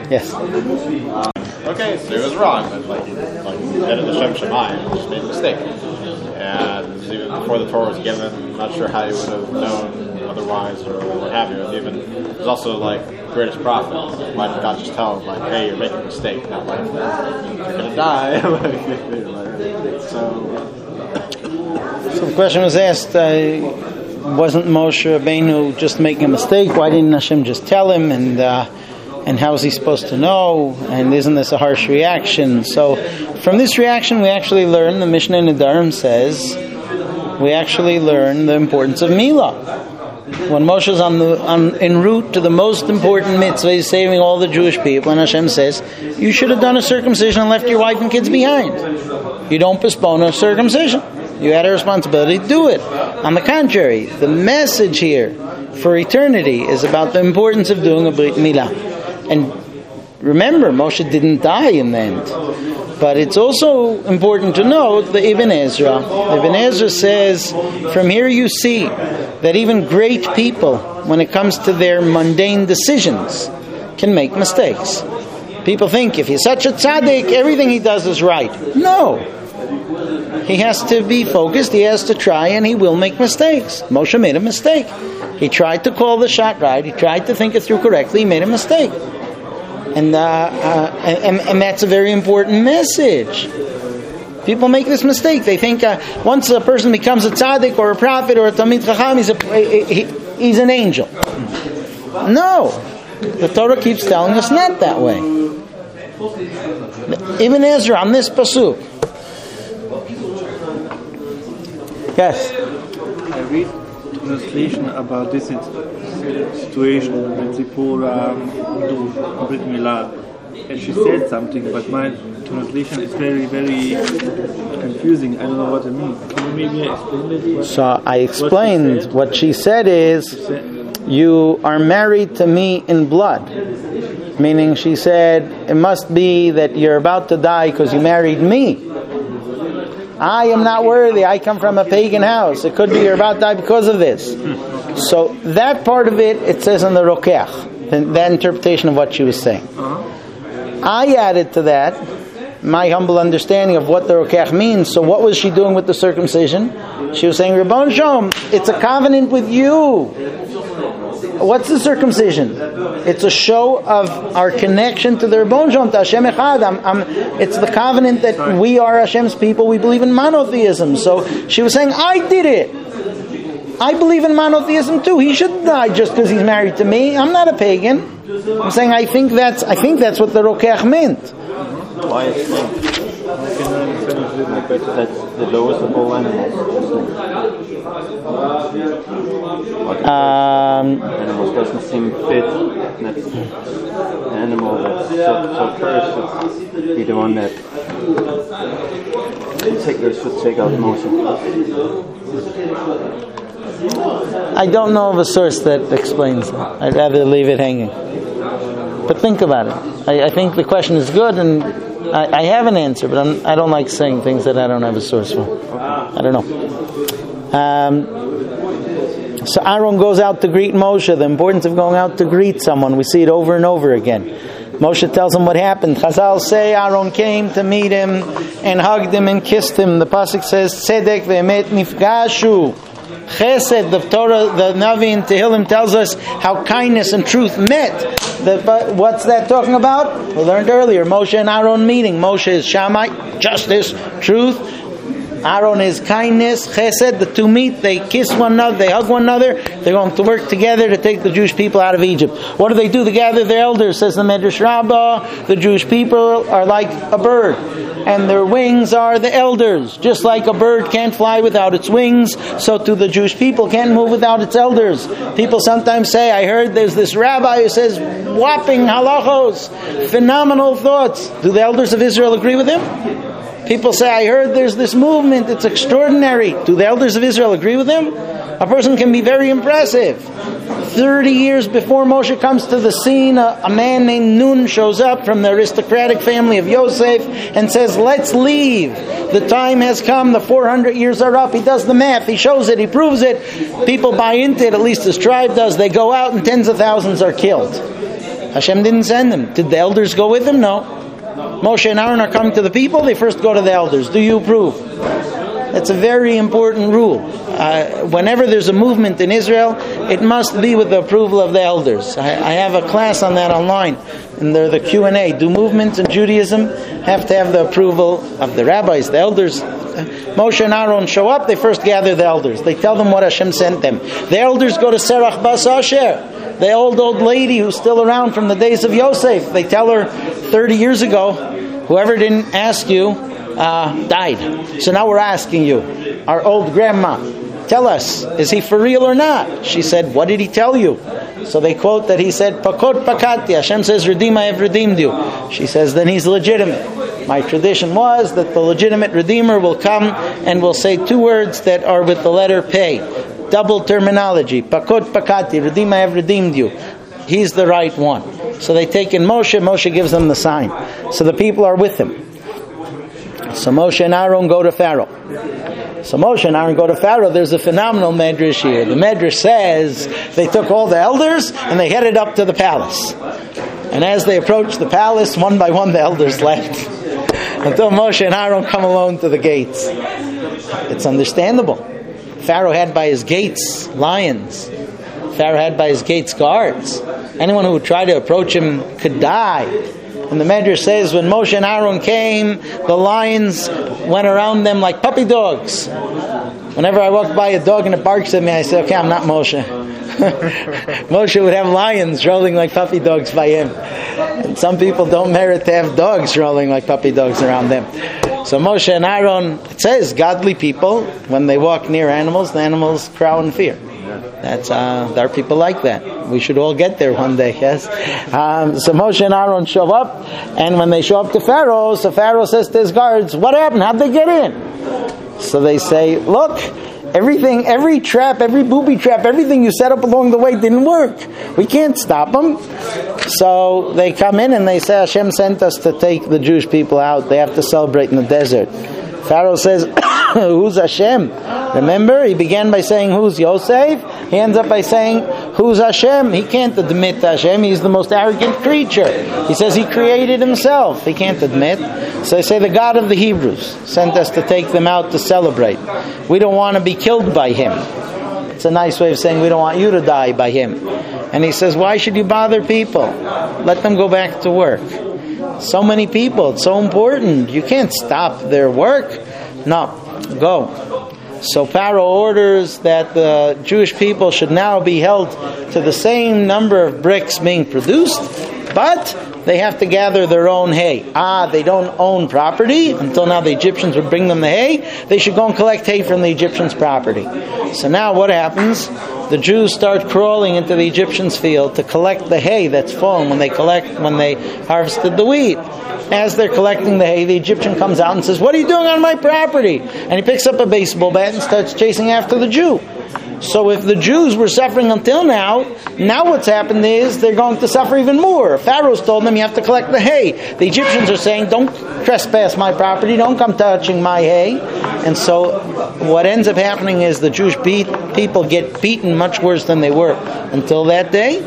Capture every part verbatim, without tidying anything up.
Yes. Okay, so he was wrong, but like he like he did it the Shem Shemayim and just made a mistake. And even before the Torah was given, I'm not sure how he would have known otherwise or what have you. And even there's also like greatest prophet. Why did God just tell him like, hey, you're making a mistake, not like you're gonna die? so So the question was asked, uh, wasn't Moshe Rabbeinu just making a mistake? Why didn't Hashem just tell him? And uh, and how is he supposed to know? And isn't this a harsh reaction? So from this reaction we actually learn, the Mishnah in Nedarim says, we actually learn the importance of Milah. When Moshe is on the on, en route to the most important mitzvah, he's saving all the Jewish people, and Hashem says, you should have done a circumcision and left your wife and kids behind. You don't postpone a circumcision. You had a responsibility to do it. On the contrary, the message here for eternity is about the importance of doing a Brit Milah. And remember, Moshe didn't die in the end. But it's also important to note the Ibn Ezra. Ibn Ezra says, from here you see that even great people, when it comes to their mundane decisions, can make mistakes. People think if he's such a tzaddik, everything he does is right. No. He has to be focused, he has to try, and he will make mistakes. Moshe made a mistake. He tried to call the shot right, he tried to think it through correctly, he made a mistake. And, uh, uh, and and that's a very important message. People make this mistake. They think uh, once a person becomes a tzaddik or a prophet or a Talmid Chacham, he's, a, he, he's an angel. No. The Torah keeps telling us not that way. Ibn Ezra on this pasuk. Yes. I read translation about this situation when Zipporah um, do Brit Milah, and she said something, but my translation is very, very confusing. I don't know what it means. Can you maybe explain it? So I explained what, what she said is, you are married to me in blood. Meaning she said, it must be that you're about to die because you married me. I am not worthy. I come from a pagan house. It could be you're about to die because of this. So that part of it, it says in the Rokeach, that interpretation of what she was saying. I added to that my humble understanding of what the Rokeach means. So what was she doing with the circumcision? She was saying, Ribbon Shalom, it's a covenant with you. What's the circumcision? It's a show of our connection to the Ribbon Shalom, to Hashem Echad. I'm, I'm, it's the covenant that we are Hashem's people. We believe in monotheism. So she was saying, I did it. I believe in monotheism too. He shouldn't die just because he's married to me. I'm not a pagan. I'm saying I think that's I think that's what the Rokeach meant. Why is that's the lowest of all animals? Um, Animals doesn't seem fit. That's an animal that's so, so cursed should be the one that take, should take out motion. I don't know of a source that explains it. I'd rather leave it hanging. But think about it. I, I think the question is good, and I, I have an answer, but I'm, I don't like saying things that I don't have a source for. I don't know. Um, so Aaron goes out to greet Moshe. The importance of going out to greet someone, we see it over and over again. Moshe tells him what happened. Chazal say Aaron came to meet him and hugged him and kissed him. The pasuk says, Tzedek ve'emet nifgashu. Chesed, the Torah, the Navi in Tehillim tells us how kindness and truth met. The, what's that talking about? We learned earlier, Moshe and Aaron meeting. Moshe is Shammai, justice, truth. Aaron is kindness, chesed. The two meet, they kiss one another, they hug one another. They're going to work together to take the Jewish people out of Egypt. What do they do? They gather their elders, says the Medrash Rabbah. The Jewish people are like a bird, and their wings are the elders. Just like a bird can't fly without its wings, so too the Jewish people can't move without its elders. People sometimes say, I heard there's this rabbi who says whopping halachos, phenomenal thoughts. Do the elders of Israel agree with him? People say, I heard there's this movement, it's extraordinary. Do the elders of Israel agree with him? A person can be very impressive. Thirty years before Moshe comes to the scene, a, a man named Nun shows up from the aristocratic family of Yosef and says, let's leave. The time has come, the four hundred years are up. He does the math, he shows it, he proves it. People buy into it, at least his tribe does. They go out and tens of thousands are killed. Hashem didn't send him. Did the elders go with him? No. Moshe and Aaron are coming to the people, they first go to the elders. Do you approve? That's a very important rule. Uh, whenever there's a movement in Israel, it must be with the approval of the elders. I, I have a class on that online, and they're the Q and A. Do movements in Judaism have to have the approval of the rabbis, the elders? Moshe and Aaron show up, they first gather the elders. They tell them what Hashem sent them. The elders go to Serach Bas Asher, the old, old lady who's still around from the days of Yosef. They tell her thirty years ago, whoever didn't ask you uh, died. So now we're asking you, our old grandma, tell us, is he for real or not? She said, what did he tell you? So they quote that he said, Pakot Pakati. Hashem says, Redeem, I have redeemed you. She says, then he's legitimate. My tradition was that the legitimate Redeemer will come and will say two words that are with the letter Pei. Double terminology. Pakot Pakati. Redeem, I have redeemed you. He's the right one. So they take in Moshe. Moshe gives them the sign. So the people are with him. So Moshe and Aaron go to Pharaoh. So Moshe and Aaron go to Pharaoh. There's a phenomenal medrash here. The medrash says they took all the elders and they headed up to the palace. And as they approached the palace, one by one the elders left. Until Moshe and Aaron come alone to the gates. It's understandable. Pharaoh had by his gates lions. Pharaoh had by his gates guards. Anyone who would try to approach him could die. And the Medrash says when Moshe and Aaron came, the lions went around them like puppy dogs. Whenever I walk by a dog and it barks at me, I say, okay, I'm not Moshe. Moshe would have lions rolling like puppy dogs by him. And some people don't merit to have dogs rolling like puppy dogs around them. So Moshe and Aaron, it says, godly people, when they walk near animals, the animals crow in fear. That's uh, there are people like that. We should all get there one day, yes? Um, so Moshe and Aaron show up, and when they show up to Pharaoh, so Pharaoh says to his guards, what happened? How'd they get in? So they say, look, everything, every trap, every booby trap, everything you set up along the way didn't work. We can't stop them. So they come in and they say, Hashem sent us to take the Jewish people out. They have to celebrate in the desert. Pharaoh says, who's Hashem? Remember, he began by saying, who's Yosef? He ends up by saying, who's Hashem? He can't admit Hashem. He's the most arrogant creature. He says he created himself. He can't admit. So they say, the God of the Hebrews sent us to take them out to celebrate. We don't want to be killed by him. It's a nice way of saying we don't want you to die by him. And he says, why should you bother people? Let them go back to work. So many people, it's so important. You can't stop their work. No, go. So Pharaoh orders that the Jewish people should now be held to the same number of bricks being produced, but they have to gather their own hay. Ah, they don't own property. Until now the Egyptians would bring them the hay. They should go and collect hay from the Egyptians' property. So now what happens? The Jews start crawling into the Egyptians' field to collect the hay that's fallen when they collect when they harvested the wheat. As they're collecting the hay, the Egyptian comes out and says, what are you doing on my property? And he picks up a baseball bat and starts chasing after the Jew. So if the Jews were suffering until now, now what's happened is they're going to suffer even more. Pharaoh's told them you have to collect the hay. The Egyptians are saying, don't trespass my property, don't come touching my hay. And so what ends up happening is the Jewish beat, people get beaten much worse than they were until that day.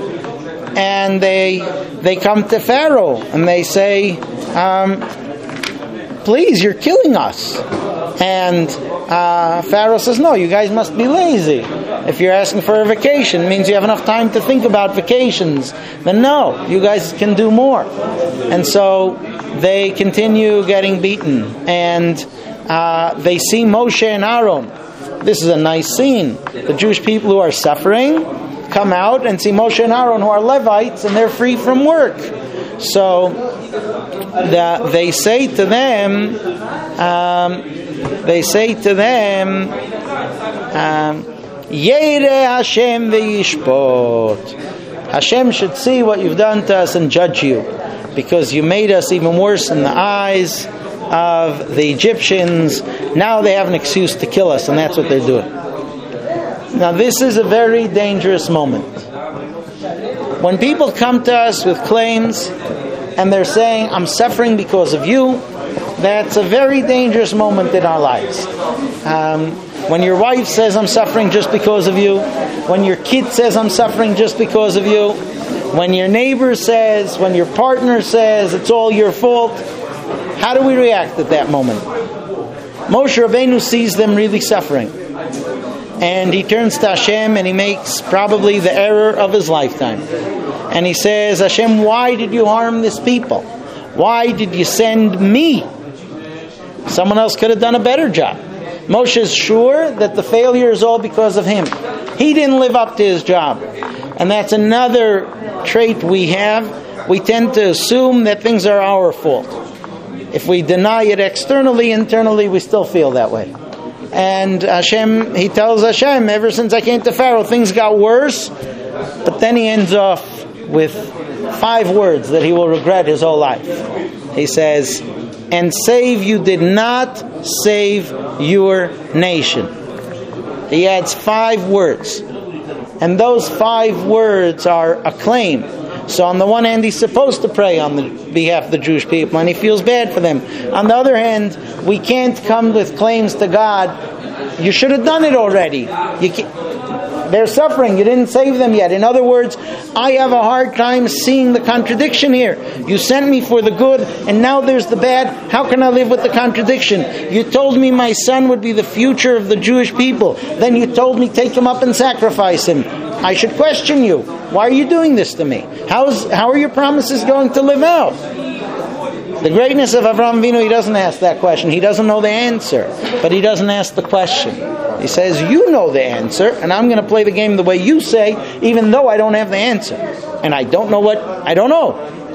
And they they come to Pharaoh and they say, um, please, you're killing us. And uh, Pharaoh says, no, you guys must be lazy. If you're asking for a vacation, it means you have enough time to think about vacations. Then no, you guys can do more. And so they continue getting beaten. And uh, they see Moshe and Aaron. This is a nice scene. The Jewish people who are suffering come out and see Moshe and Aaron, who are Levites, and they're free from work. So the, they say to them, um, they say to them, Yere Hashem ve'yishpot. Hashem should see what you've done to us and judge you, because you made us even worse in the eyes of the Egyptians. Now they have an excuse to kill us, and that's what they're doing. Now this is a very dangerous moment. When people come to us with claims and they're saying, I'm suffering because of you, that's a very dangerous moment in our lives. Um, when your wife says, I'm suffering just because of you, when your kid says, I'm suffering just because of you, when your neighbor says, when your partner says, it's all your fault, how do we react at that moment? Moshe Rabbeinu sees them really suffering. And he turns to Hashem and he makes probably the error of his lifetime. And he says, Hashem, why did you harm this people? Why did you send me? Someone else could have done a better job. Moshe is sure that the failure is all because of him. He didn't live up to his job. And that's another trait we have. We tend to assume that things are our fault. If we deny it externally, internally we still feel that way. And Hashem, he tells Hashem, ever since I came to Pharaoh, things got worse. But then he ends off with five words that he will regret his whole life. He says, and save you did not save your nation. He adds five words. And those five words are a claim. So on the one hand, he's supposed to pray on the behalf of the Jewish people, and he feels bad for them. On the other hand, we can't come with claims to God. You should have done it already. You can't, they're suffering. You didn't save them yet. In other words, I have a hard time seeing the contradiction here. You sent me for the good, and now there's the bad. How can I live with the contradiction? You told me my son would be the future of the Jewish people. Then you told me take him up and sacrifice him. I should question you. Why are you doing this to me? How's, how are your promises going to live out? The greatness of Avraham Avinu, he doesn't ask that question. He doesn't know the answer, but he doesn't ask the question. He says, you know the answer, and I'm going to play the game the way you say, even though I don't have the answer. And I don't know what, I don't know.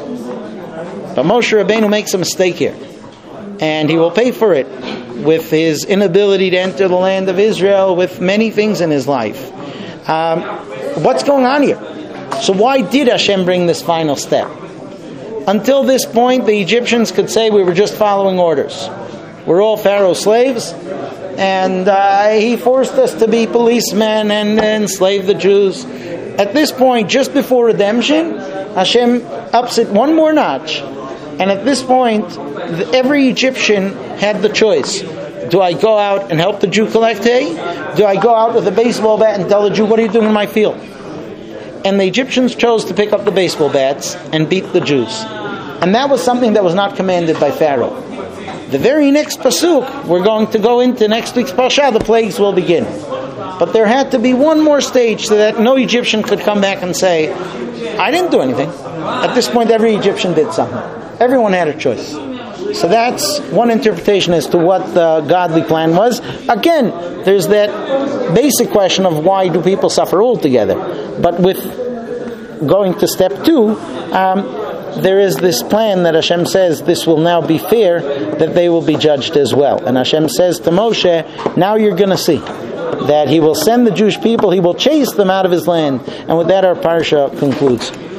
But Moshe Rabbeinu makes a mistake here. And he will pay for it with his inability to enter the land of Israel, with many things in his life. Um, what's going on here? So why did Hashem bring this final step? Until this point, the Egyptians could say we were just following orders. We're all Pharaoh's slaves, and uh, he forced us to be policemen and enslave the Jews. At this point, just before redemption, Hashem ups it one more notch. And at this point, every Egyptian had the choice. Do I go out and help the Jew collect hay? Do I go out with a baseball bat and tell the Jew, what are you doing in my field? And the Egyptians chose to pick up the baseball bats and beat the Jews. And that was something that was not commanded by Pharaoh. The very next pasuk, we're going to go into next week's Parsha, the plagues will begin. But there had to be one more stage so that no Egyptian could come back and say, I didn't do anything. At this point, every Egyptian did something. Everyone had a choice. So that's one interpretation as to what the godly plan was. Again, there's that basic question of why do people suffer altogether. But with going to step two, um, there is this plan that Hashem says this will now be fair, that they will be judged as well. And Hashem says to Moshe, now you're going to see that he will send the Jewish people, he will chase them out of his land. And with that, our parsha concludes.